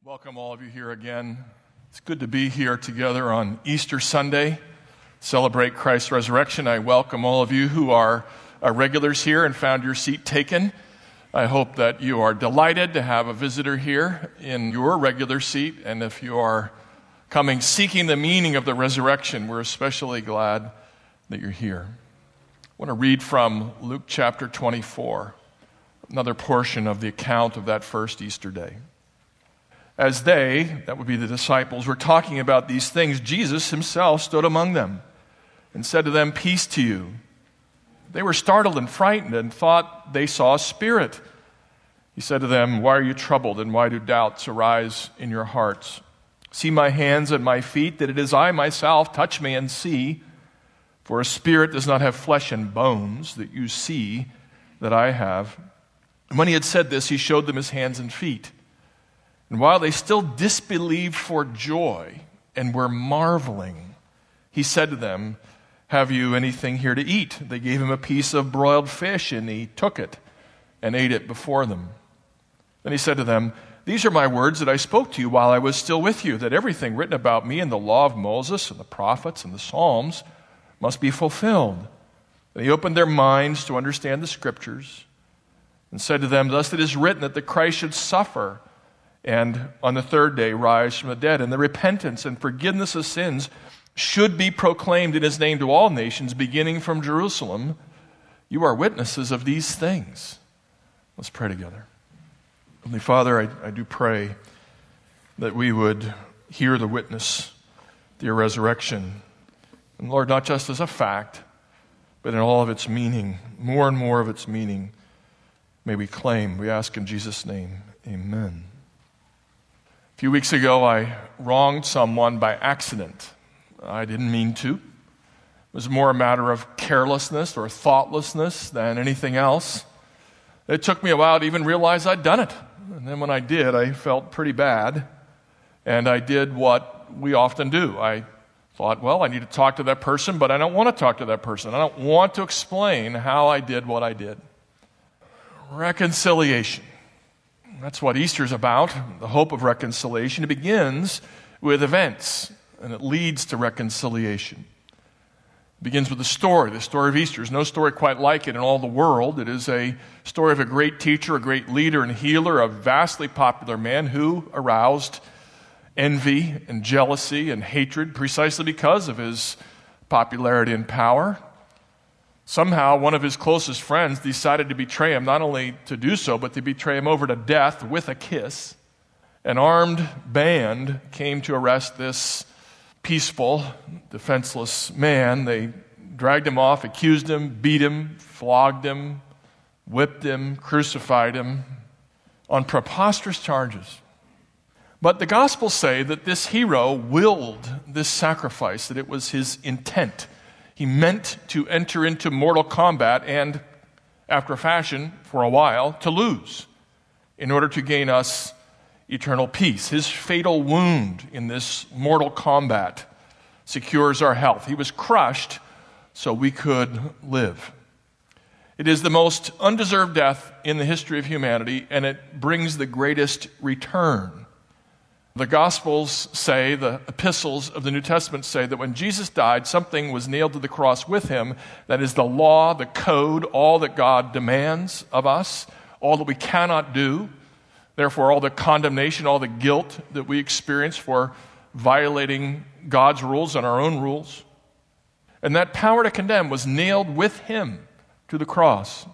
Welcome all of you here again. It's good to be here together on Easter Sunday, celebrate Christ's resurrection. I welcome all of you who are regulars here and found your seat taken. I hope that you are delighted to have a visitor here in your regular seat, and if you are coming seeking the meaning of the resurrection, we're especially glad that you're here. I want to read from Luke chapter 24, another portion of the account of that first Easter day. As they, that would be the disciples, were talking about these things, Jesus himself stood among them and said to them, "Peace to you." They were startled and frightened and thought they saw a spirit. He said to them, "Why are you troubled, and why do doubts arise in your hearts? See my hands and my feet, that it is I myself. Touch me and see. For a spirit does not have flesh and bones, that you see that I have." And when he had said this, he showed them his hands and feet. And while they still disbelieved for joy and were marveling, he said to them, "Have you anything here to eat?" They gave him a piece of broiled fish, and he took it and ate it before them. Then he said to them, "These are my words that I spoke to you while I was still with you, that everything written about me in the law of Moses and the prophets and the Psalms must be fulfilled." And he opened their minds to understand the Scriptures and said to them, "Thus it is written that the Christ should suffer and on the third day rise from the dead, and the repentance and forgiveness of sins should be proclaimed in his name to all nations, beginning from Jerusalem. You are witnesses of these things." Let's pray together. Heavenly Father, I do pray that we would hear the witness to your resurrection. And Lord, not just as a fact, but in all of its meaning, more and more of its meaning, may we claim. We ask in Jesus' name, amen. A few weeks ago, I wronged someone by accident. I didn't mean to. It was more a matter of carelessness or thoughtlessness than anything else. It took me a while to even realize I'd done it. And then when I did, I felt pretty bad. And I did what we often do. I thought, well, I need to talk to that person, but I don't want to talk to that person. I don't want to explain how I did what I did. Reconciliation. That's what Easter's about, the hope of reconciliation. It begins with events, and it leads to reconciliation. It begins with the story of Easter. There's no story quite like it in all the world. It is a story of a great teacher, a great leader and healer, a vastly popular man who aroused envy and jealousy and hatred precisely because of his popularity and power. Somehow, one of his closest friends decided to betray him, not only to do so, but to betray him over to death with a kiss. An armed band came to arrest this peaceful, defenseless man. They dragged him off, accused him, beat him, flogged him, whipped him, crucified him on preposterous charges. But the Gospels say that this hero willed this sacrifice, that it was his intent. He meant to enter into mortal combat and, after a fashion, for a while, to lose in order to gain us eternal peace. His fatal wound in this mortal combat secures our health. He was crushed so we could live. It is the most undeserved death in the history of humanity, and it brings the greatest return. The Gospels say, the epistles of the New Testament say that when Jesus died, something was nailed to the cross with him. That is the law, the code, all that God demands of us, all that we cannot do. Therefore, all the condemnation, all the guilt that we experience for violating God's rules and our own rules. And that power to condemn was nailed with him to the cross.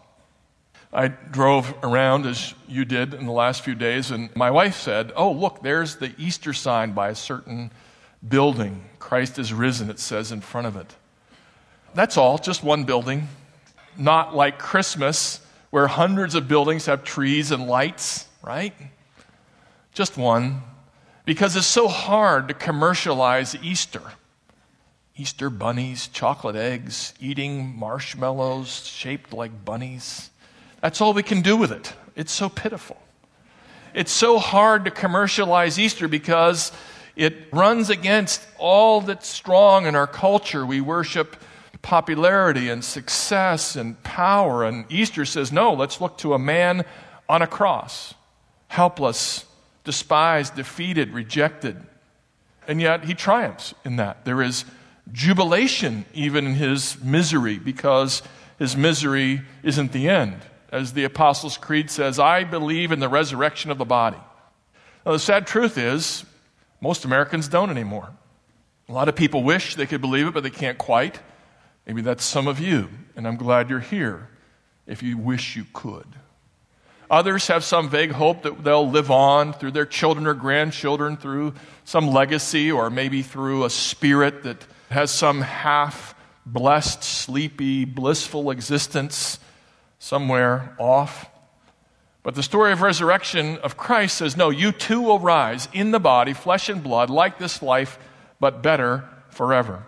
I drove around, as you did in the last few days, and my wife said, "Oh, look, there's the Easter sign by a certain building. Christ is risen," it says in front of it. That's all, just one building. Not like Christmas, where hundreds of buildings have trees and lights, right? Just one. Because it's so hard to commercialize Easter. Easter bunnies, chocolate eggs, eating marshmallows shaped like bunnies. That's all we can do with it. It's so pitiful. It's so hard to commercialize Easter because it runs against all that's strong in our culture. We worship popularity and success and power. And Easter says, no, let's look to a man on a cross, helpless, despised, defeated, rejected. And yet he triumphs in that. There is jubilation even in his misery, because his misery isn't the end. As the Apostles' Creed says, I believe in the resurrection of the body. Now, the sad truth is, most Americans don't anymore. A lot of people wish they could believe it, but they can't quite. Maybe that's some of you, and I'm glad you're here if you wish you could. Others have some vague hope that they'll live on through their children or grandchildren, through some legacy, or maybe through a spirit that has some half-blessed, sleepy, blissful existence somewhere off. But the story of resurrection of Christ says, no, you too will rise in the body, flesh and blood, like this life, but better forever.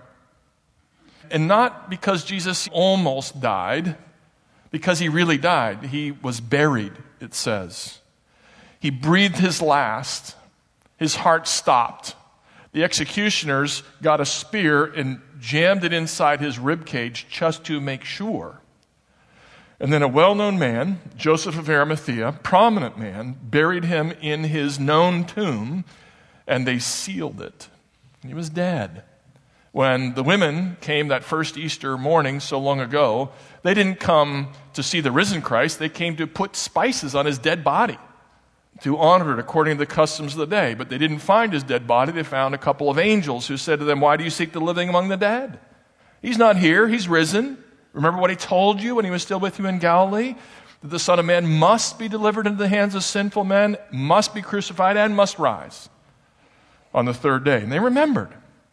And not because Jesus almost died, because he really died. He was buried, it says. He breathed his last. His heart stopped. The executioners got a spear and jammed it inside his rib cage just to make sure. And then a well-known man, Joseph of Arimathea, prominent man, buried him in his known tomb, and they sealed it. He was dead. When the women came that first Easter morning so long ago, they didn't come to see the risen Christ. They came to put spices on his dead body to honor it according to the customs of the day. But they didn't find his dead body. They found a couple of angels who said to them, why do you seek the living among the dead? He's not here. He's risen. Remember what he told you when he was still with you in Galilee? That the Son of Man must be delivered into the hands of sinful men, must be crucified, and must rise on the third day. And they remembered.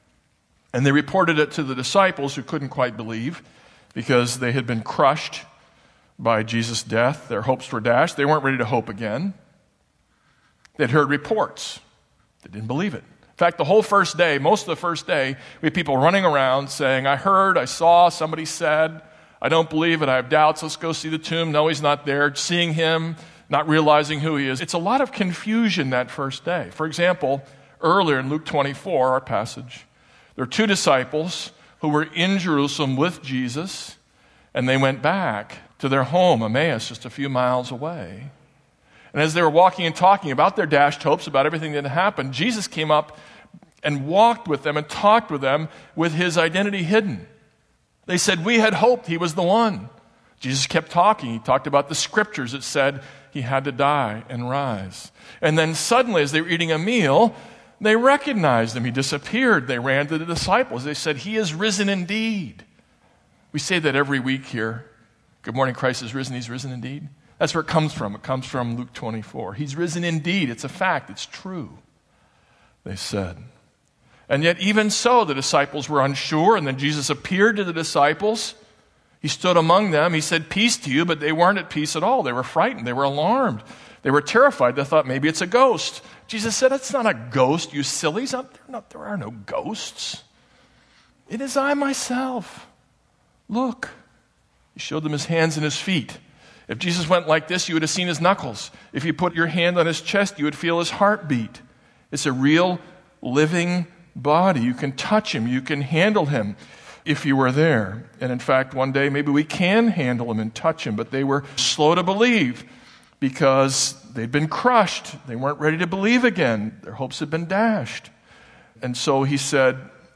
And they reported it to the disciples, who couldn't quite believe because they had been crushed by Jesus' death. Their hopes were dashed. They weren't ready to hope again. They'd heard reports. They didn't believe it. In fact, the whole first day, most of the first day, we had people running around saying, I heard, I saw, somebody said, I don't believe it, I have doubts, let's go see the tomb. No, he's not there. Seeing him, not realizing who he is. It's a lot of confusion that first day. For example, earlier in Luke 24, our passage, there were two disciples who were in Jerusalem with Jesus, and they went back to their home, Emmaus, just a few miles away. And as they were walking and talking about their dashed hopes, about everything that had happened, Jesus came up and walked with them and talked with them with his identity hidden. They said, we had hoped he was the one. Jesus kept talking. He talked about the scriptures that said he had to die and rise. And then suddenly, as they were eating a meal, they recognized him. He disappeared. They ran to the disciples. They said, he is risen indeed. We say that every week here. Good morning, Christ is risen. He's risen indeed. That's where it comes from. It comes from Luke 24. He's risen indeed. It's a fact. It's true, they said. And yet even so, the disciples were unsure, and then Jesus appeared to the disciples. He stood among them. He said, peace to you, but they weren't at peace at all. They were frightened. They were alarmed. They were terrified. They thought maybe it's a ghost. Jesus said, it's not a ghost, you sillies. There are no ghosts. It is I myself. Look. He showed them his hands and his feet. If Jesus went like this, you would have seen his knuckles. If you put your hand on his chest, you would feel his heartbeat. It's a real, living body. You can touch him. You can handle him if you were there. And in fact, one day, maybe we can handle him and touch him. But they were slow to believe because they'd been crushed. They weren't ready to believe again. Their hopes had been dashed. And so he said,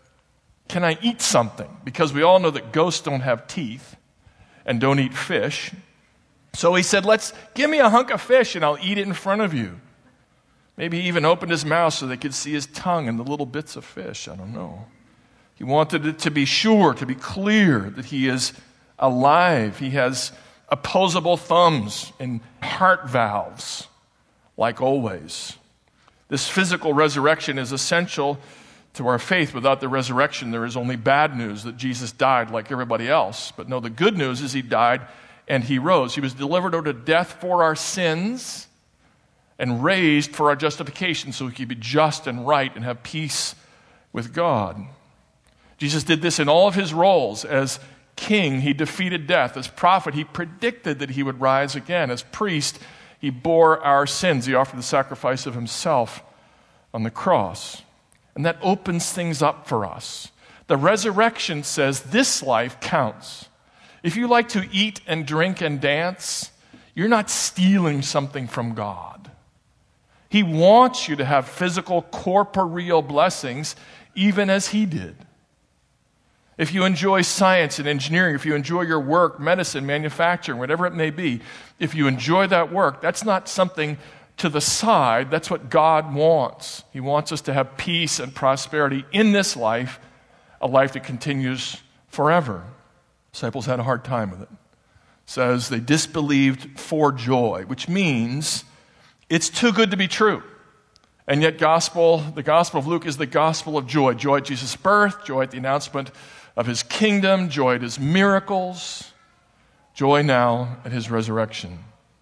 can I eat something? Because we all know that ghosts don't have teeth and don't eat fish. So he said, give me a hunk of fish and I'll eat it in front of you. Maybe he even opened his mouth so they could see his tongue and the little bits of fish. I don't know. He wanted it to be sure, to be clear that he is alive. He has opposable thumbs and heart valves, like always. This physical resurrection is essential to our faith. Without the resurrection, there is only bad news that Jesus died like everybody else. But no, the good news is he died and he rose. He was delivered over to death for our sins and raised for our justification so he could be just and right and have peace with God. Jesus did this in all of his roles. As king, he defeated death. As prophet, he predicted that he would rise again. As priest, he bore our sins. He offered the sacrifice of himself on the cross. And that opens things up for us. The resurrection says this life counts. If you like to eat and drink and dance, you're not stealing something from God. He wants you to have physical, corporeal blessings, even as he did. If you enjoy science and engineering, if you enjoy your work, medicine, manufacturing, whatever it may be, if you enjoy that work, that's not something to the side. That's what God wants. He wants us to have peace and prosperity in this life, a life that continues forever. Disciples had a hard time with it. It says they disbelieved for joy, which means it's too good to be true. And yet the Gospel of Luke is the gospel of joy. Joy at Jesus' birth, joy at the announcement of his kingdom, joy at his miracles, joy now at his resurrection.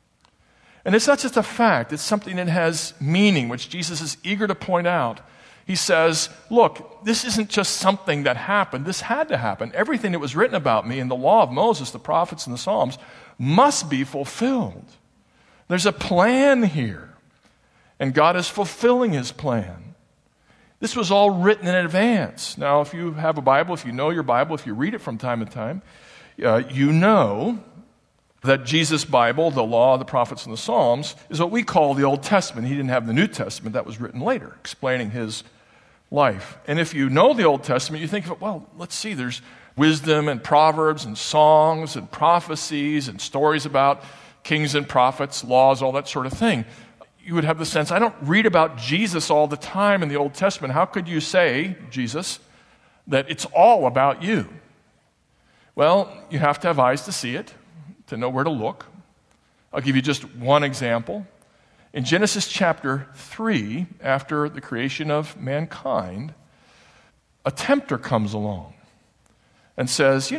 And it's not just a fact, it's something that has meaning, which Jesus is eager to point out. He says, look, this isn't just something that happened. This had to happen. Everything that was written about me in the law of Moses, the prophets, and the Psalms must be fulfilled. There's a plan here, and God is fulfilling his plan. This was all written in advance. Now, if you have a Bible, if you know your Bible, if you read it from time to time, you know that Jesus' Bible, the law, the prophets, and the Psalms, is what we call the Old Testament. He didn't have the New Testament. That was written later, explaining his life. And if you know the Old Testament, you think of it, well, let's see, there's wisdom and proverbs and songs and prophecies and stories about kings and prophets, laws, all that sort of thing. You would have the sense, I don't read about Jesus all the time in the Old Testament. How could you say, Jesus, that it's all about you? Well, you have to have eyes to see it, to know where to look. I'll give you just one example. In Genesis chapter 3, after the creation of mankind, a tempter comes along and says,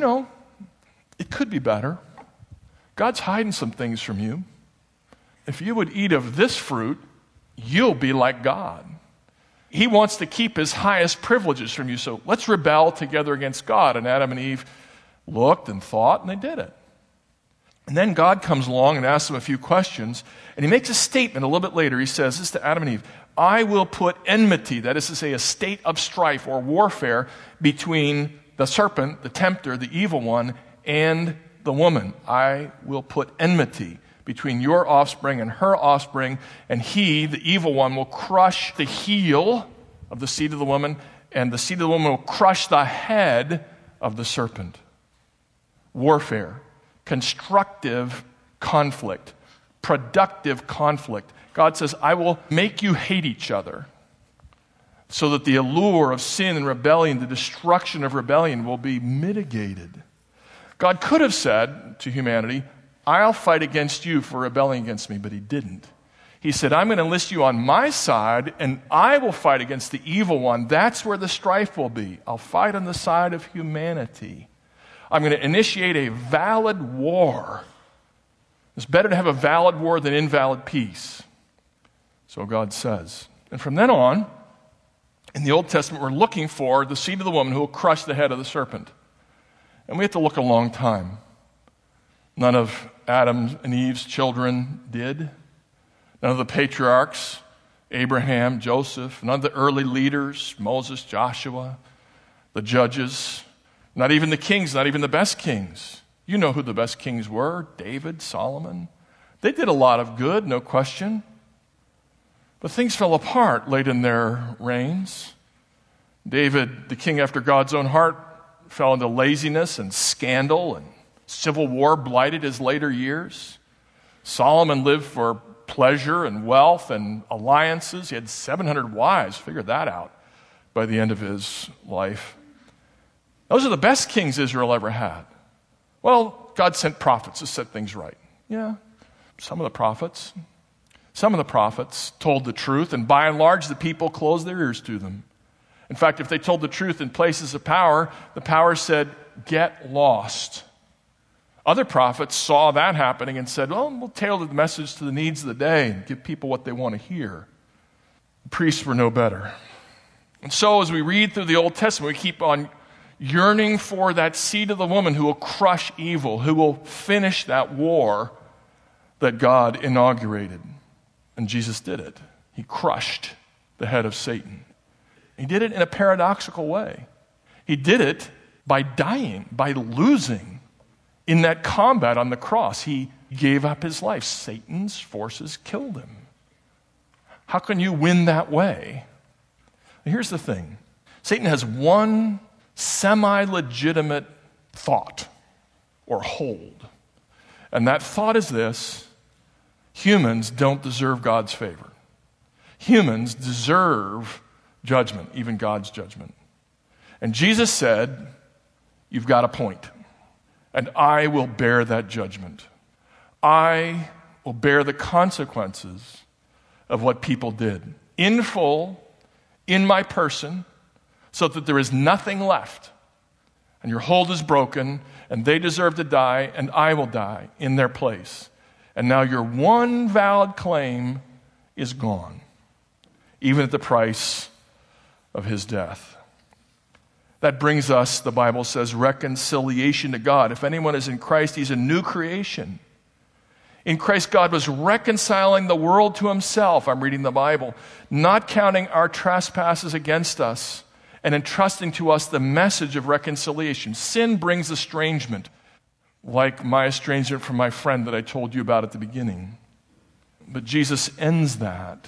it could be better. God's hiding some things from you. If you would eat of this fruit, you'll be like God. He wants to keep his highest privileges from you, so let's rebel together against God. And Adam and Eve looked and thought, and they did it. And then God comes along and asks them a few questions, and he makes a statement a little bit later. He says this to Adam and Eve, I will put enmity, that is to say a state of strife or warfare between the serpent, the tempter, the evil one, and the woman. I will put enmity between your offspring and her offspring, and he, the evil one, will crush the heel of the seed of the woman, and the seed of the woman will crush the head of the serpent. Warfare. Constructive conflict, productive conflict. God says, I will make you hate each other so that the allure of sin and rebellion, the destruction of rebellion will be mitigated. God could have said to humanity, I'll fight against you for rebelling against me, but he didn't. He said, I'm going to enlist you on my side, and I will fight against the evil one. That's where the strife will be. I'll fight on the side of humanity. I'm going to initiate a valid war. It's better to have a valid war than invalid peace. So God says. And from then on, in the Old Testament, we're looking for the seed of the woman who will crush the head of the serpent. And we have to look a long time. None of Adam and Eve's children did. None of the patriarchs, Abraham, Joseph, none of the early leaders, Moses, Joshua, the judges, not even the kings, not even the best kings. You know who the best kings were, David, Solomon. They did a lot of good, no question. But things fell apart late in their reigns. David, the king after God's own heart, fell into laziness and scandal, and civil war blighted his later years. Solomon lived for pleasure and wealth and alliances. He had 700 wives, figure that out, by the end of his life. Those are the best kings Israel ever had. Well, God sent prophets to set things right. Yeah, some of the prophets told the truth, and by and large, the people closed their ears to them. In fact, if they told the truth in places of power, the power said, get lost. Other prophets saw that happening and said, well, we'll tailor the message to the needs of the day and give people what they want to hear. The priests were no better. And so as we read through the Old Testament, we keep on yearning for that seed of the woman who will crush evil, who will finish that war that God inaugurated. And Jesus did it. He crushed the head of Satan. He did it in a paradoxical way. He did it by dying, by losing in that combat on the cross. He gave up his life. Satan's forces killed him. How can you win that way? Here's the thing. Satan has one semi-legitimate thought or hold. And that thought is this: humans don't deserve God's favor. Humans deserve judgment, even God's judgment. And Jesus said, you've got a point, and I will bear that judgment. I will bear the consequences of what people did in full, in my person, so that there is nothing left. And your hold is broken, and they deserve to die, and I will die in their place. And now your one valid claim is gone, even at the price of his death. That brings us, the Bible says, reconciliation to God. If anyone is in Christ, he's a new creation. In Christ, God was reconciling the world to himself, I'm reading the Bible, not counting our trespasses against us, and entrusting to us the message of reconciliation. Sin brings estrangement, like my estrangement from my friend that I told you about at the beginning. But Jesus ends that.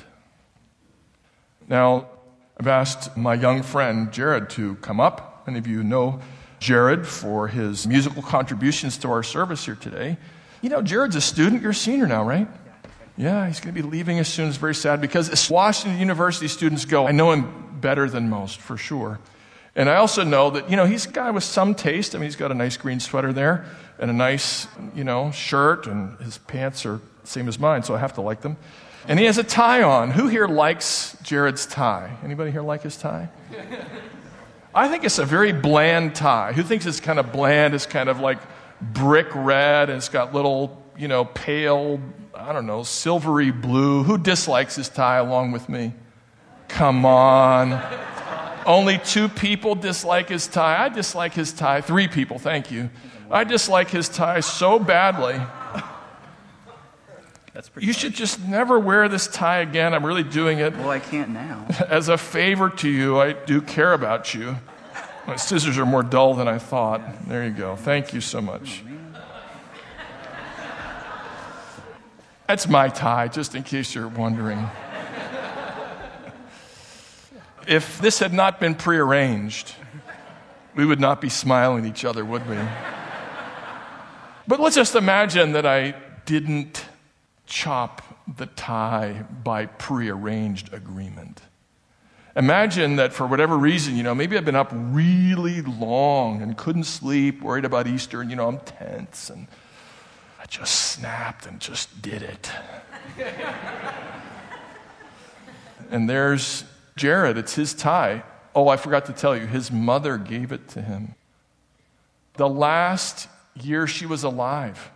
Now, I've asked my young friend Jared to come up. Many of you know Jared for his musical contributions to our service here today. You know, Jared's a student. You're a senior now, right? Yeah, he's going to be leaving as soon. It's very sad because as Washington University students go, I know him better than most, for sure. And I also know that, he's a guy with some taste. I mean, he's got a nice green sweater there and a nice, shirt, and his pants are the same as mine, so I have to like them. And he has a tie on. Who here likes Jared's tie? Anybody here like his tie? I think it's a very bland tie. Who thinks it's kind of bland? It's kind of like brick red, and it's got little, pale, silvery blue. Who dislikes his tie along with me? Come on. Only 2 people dislike his tie. I dislike his tie. 3 people, thank you. I dislike his tie so badly. You should just never wear this tie again. I'm really doing it. Well, I can't now. As a favor to you, I do care about you. My scissors are more dull than I thought. There you go. Thank you so much. That's my tie, just in case you're wondering. If this had not been prearranged, we would not be smiling at each other, would we? But let's just imagine that I didn't chop the tie by prearranged agreement. Imagine that for whatever reason, maybe I've been up really long and couldn't sleep, worried about Easter, and, I'm tense, and I just snapped and just did it. And there's Jared, it's his tie. Oh, I forgot to tell you, his mother gave it to him. The last year she was alive.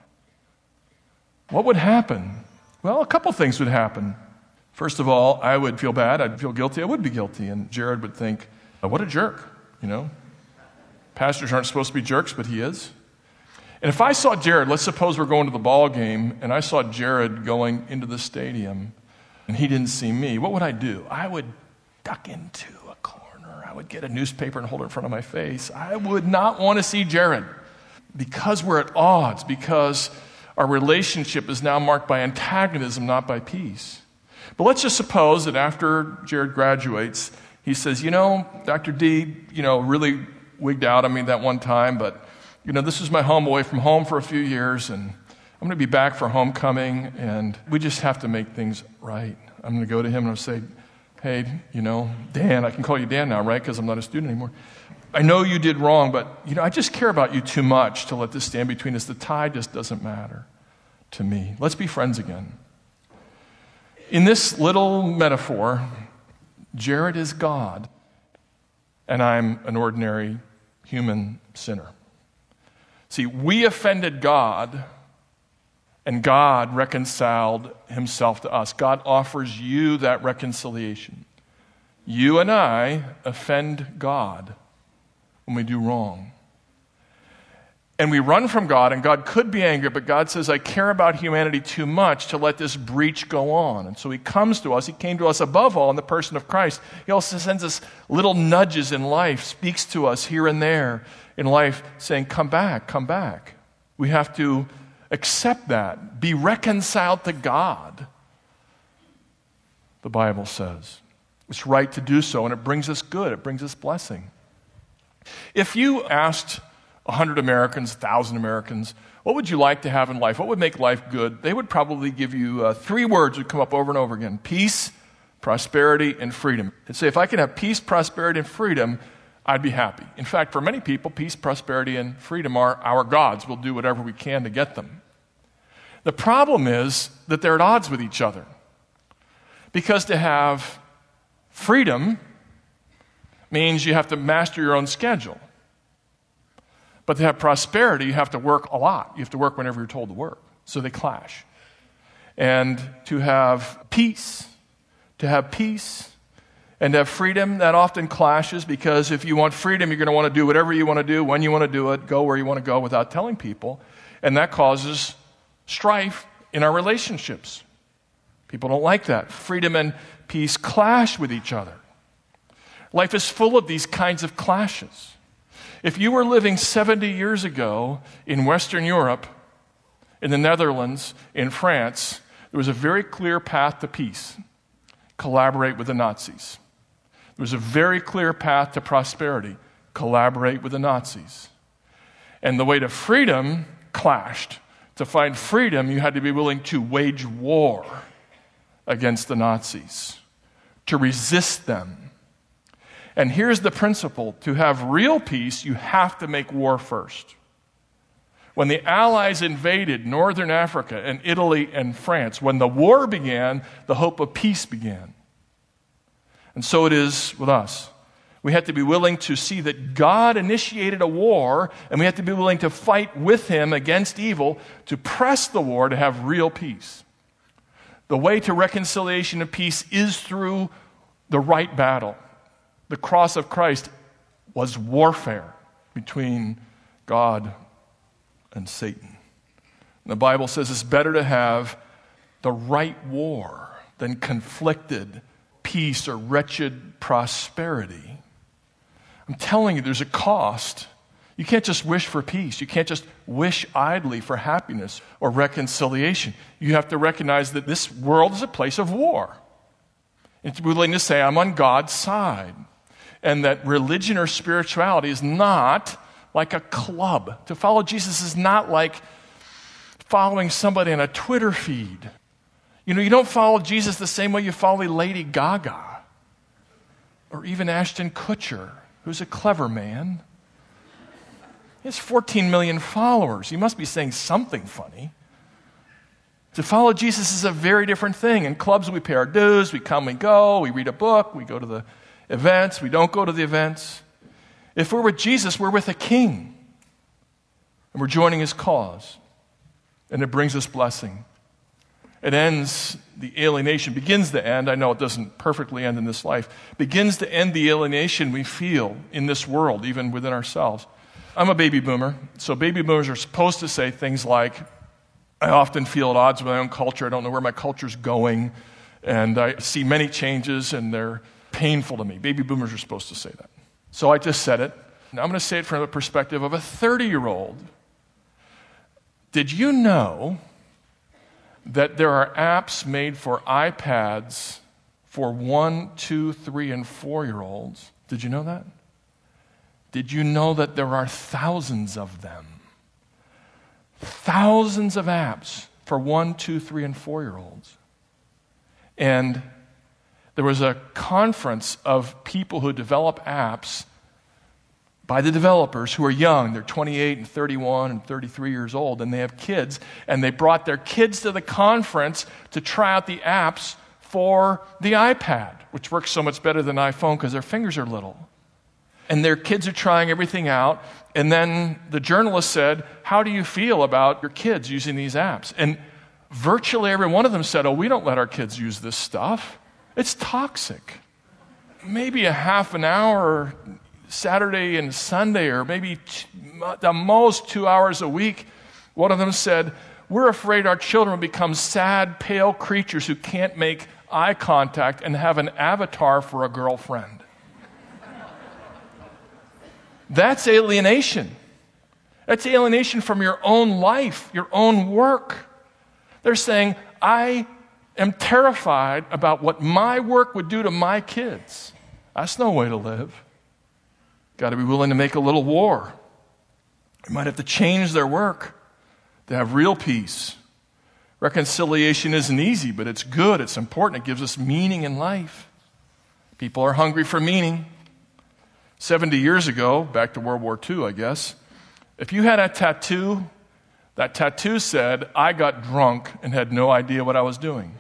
What would happen? Well, a couple things would happen. First of all, I would feel bad. I'd feel guilty. I would be guilty. And Jared would think, what a jerk, Pastors aren't supposed to be jerks, but he is. And if I saw Jared, let's suppose we're going to the ball game, and I saw Jared going into the stadium, and he didn't see me, what would I do? I would duck into a corner. I would get a newspaper and hold it in front of my face. I would not want to see Jared because we're at odds, because our relationship is now marked by antagonism, not by peace. But let's just suppose that after Jared graduates, he says, Dr. D, really wigged out on me that one time, but, this is my home away from home for a few years, and I'm going to be back for homecoming, and we just have to make things right. I'm going to go to him and I'll say, hey, Dan, I can call you Dan now, right? Because I'm not a student anymore. I know you did wrong, but, I just care about you too much to let this stand between us. The tie just doesn't matter to me. Let's be friends again. In this little metaphor, Jared is God, and I'm an ordinary human sinner. See, we offended God, and God reconciled himself to us. God offers you that reconciliation. You and I offend God when we do wrong. And we run from God, and God could be angry, but God says, I care about humanity too much to let this breach go on. And so he comes to us. He came to us above all in the person of Christ. He also sends us little nudges in life, speaks to us here and there in life, saying, come back, come back. We have to accept that, be reconciled to God. the Bible says. It's right to do so, and it brings us good. It brings us blessing. If you asked 100 Americans, 1,000 Americans, what would you like to have in life? What would make life good? They would probably give you 3 words that would come up over and over again: peace, prosperity, and freedom. And say, if I can have peace, prosperity, and freedom, I'd be happy. In fact, for many people, peace, prosperity, and freedom are our gods. We'll do whatever we can to get them. The problem is that they're at odds with each other. Because to have freedom means you have to master your own schedule. But to have prosperity, you have to work a lot. You have to work whenever you're told to work. So they clash. And to have peace and to have freedom, that often clashes, because if you want freedom, you're going to want to do whatever you want to do, when you want to do it, go where you want to go without telling people. And that causes strife in our relationships. People don't like that. Freedom and peace clash with each other. Life is full of these kinds of clashes. If you were living 70 years ago in Western Europe, in the Netherlands, in France, there was a very clear path to peace. Collaborate with the Nazis. There was a very clear path to prosperity. Collaborate with the Nazis. And the way to freedom clashed. To find freedom, you had to be willing to wage war against the Nazis, to resist them. And here's the principle: to have real peace, you have to make war first. When the Allies invaded Northern Africa and Italy and France, when the war began, the hope of peace began. And so it is with us. We have to be willing to see that God initiated a war, and we have to be willing to fight with him against evil, to press the war to have real peace. The way to reconciliation and peace is through the right battle. The cross of Christ was warfare between God and Satan. And the Bible says it's better to have the right war than conflicted peace or wretched prosperity. I'm telling you, there's a cost. You can't just wish for peace. You can't just wish idly for happiness or reconciliation. You have to recognize that this world is a place of war. And to be willing to say, I'm on God's side. And that religion or spirituality is not like a club. To follow Jesus is not like following somebody on a Twitter feed. You know, you don't follow Jesus the same way you follow Lady Gaga or even Ashton Kutcher, who's a clever man. He has 14 million followers. He must be saying something funny. To follow Jesus is a very different thing. In clubs, we pay our dues, we come and go, we read a book, we go to the events, we don't go to the events. If we're with Jesus, we're with a king. And we're joining his cause. And it brings us blessing. It ends the alienation, begins to end. I know it doesn't perfectly end in this life. Begins to end the alienation we feel in this world, even within ourselves. I'm a baby boomer, so baby boomers are supposed to say things like, I often feel at odds with my own culture. I don't know where my culture's going. And I see many changes, and they're painful to me. Baby boomers are supposed to say that. So I just said it. Now I'm going to say it from the perspective of a 30-year-old. Did you know that there are apps made for iPads for 1, 2, 3, and 4-year-olds? Did you know that? Did you know that there are thousands of them? Thousands of apps for 1, 2, 3, and 4-year-olds. And there was a conference of people who develop apps by the developers who are young. They're 28 and 31 and 33 years old, and they have kids. And they brought their kids to the conference to try out the apps for the iPad, which works so much better than iPhone because their fingers are little. And their kids are trying everything out. And then the journalist said, how do you feel about your kids using these apps? And virtually every one of them said, oh, we don't let our kids use this stuff. It's toxic. Maybe a half an hour Saturday and Sunday, or maybe the most 2 hours a week. One of them said, we're afraid our children will become sad, pale creatures who can't make eye contact and have an avatar for a girlfriend. That's alienation. That's alienation from your own life, your own work. They're saying, I am terrified about what my work would do to my kids. That's no way to live. Got to be willing to make a little war. You might have to change their work to have real peace. Reconciliation isn't easy, but it's good. It's important. It gives us meaning in life. People are hungry for meaning. 70 years ago, back to World War II, I guess, if you had a tattoo, that tattoo said, "I got drunk and had no idea what I was doing."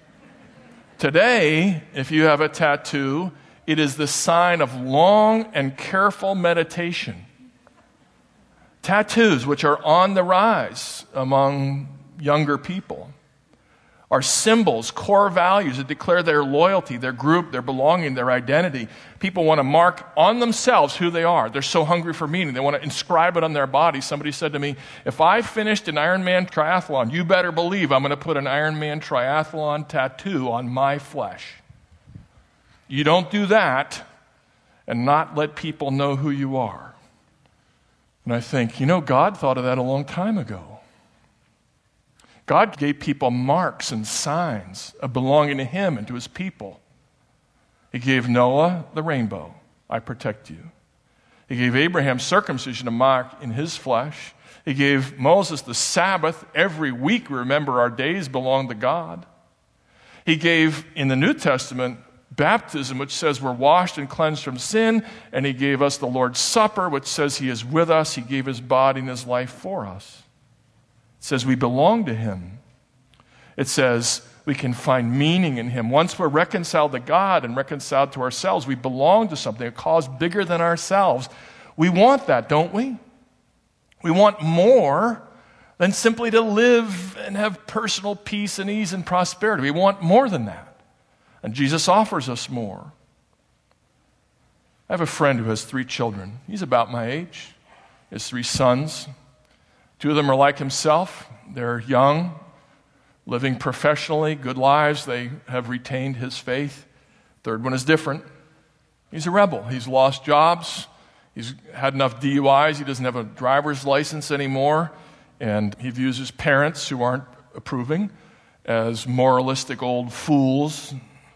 Today, if you have a tattoo, it is the sign of long and careful meditation. Tattoos, which are on the rise among younger people, are symbols, core values that declare their loyalty, their group, their belonging, their identity. People want to mark on themselves who they are. They're so hungry for meaning. They want to inscribe it on their body. Somebody said to me, "If I finished an Ironman triathlon, you better believe I'm going to put an Ironman triathlon tattoo on my flesh." You don't do that and not let people know who you are. And I think, God thought of that a long time ago. God gave people marks and signs of belonging to Him and to His people. He gave Noah the rainbow, "I protect you." He gave Abraham circumcision, a mark in his flesh. He gave Moses the Sabbath. Every week, remember, our days belong to God. He gave, in the New Testament, baptism, which says we're washed and cleansed from sin. And He gave us the Lord's Supper, which says He is with us. He gave His body and His life for us. It says we belong to Him. It says we can find meaning in Him. Once we're reconciled to God and reconciled to ourselves, we belong to something, a cause bigger than ourselves. We want that, don't we? We want more than simply to live and have personal peace and ease and prosperity. We want more than that. And Jesus offers us more. I have a friend who has 3 children. He's about my age. He has 3 sons. 2 of them are like himself. They're young, living professionally, good lives. They have retained his faith. 3rd one is different. He's a rebel. He's lost jobs. He's had enough DUIs. He doesn't have a driver's license anymore. And he views his parents, who aren't approving, as moralistic old fools.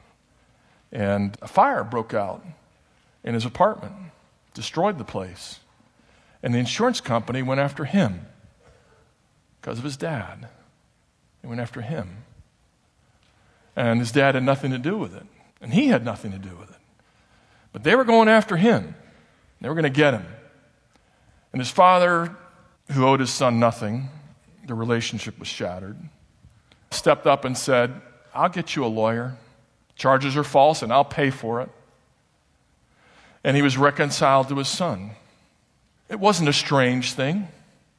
And a fire broke out in his apartment, destroyed the place. And the insurance company went after him. Because of his dad. They went after him. And his dad had nothing to do with it. And he had nothing to do with it. But they were going after him. They were going to get him. And his father, who owed his son nothing, the relationship was shattered, stepped up and said, "I'll get you a lawyer. Charges are false and I'll pay for it." And he was reconciled to his son. It wasn't a strange thing.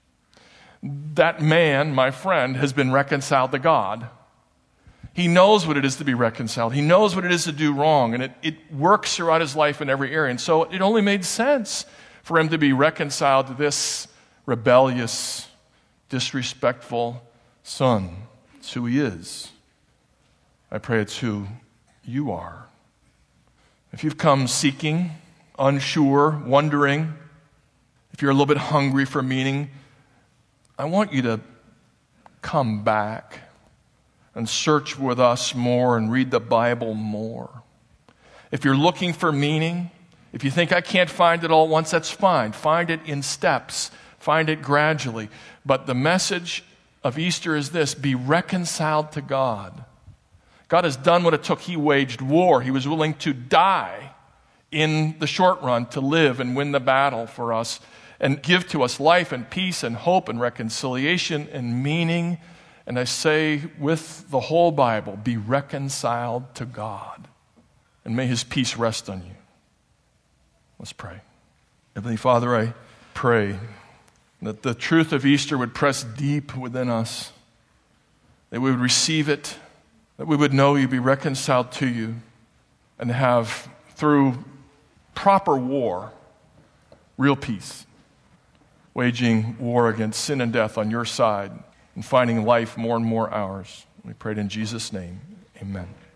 That man, my friend, has been reconciled to God. He knows what it is to be reconciled. He knows what it is to do wrong, and it works throughout his life in every area. And so it only made sense for him to be reconciled to this rebellious, disrespectful son. It's who he is. I pray it's who you are. If you've come seeking, unsure, wondering, if you're a little bit hungry for meaning, I want you to come back and search with us more and read the Bible more. If you're looking for meaning, if you think I can't find it all at once, that's fine. Find it in steps. Find it gradually. But the message of Easter is this: be reconciled to God. God has done what it took. He waged war. He was willing to die in the short run to live and win the battle for us and give to us life and peace and hope and reconciliation and meaning. And I say with the whole Bible, be reconciled to God. And may His peace rest on you. Let's pray. Heavenly Father, I pray that the truth of Easter would press deep within us, that we would receive it, that we would know You, be reconciled to You, and have, through proper war, real peace, waging war against sin and death on Your side and finding life more and more ours. We pray it in Jesus' name. Amen.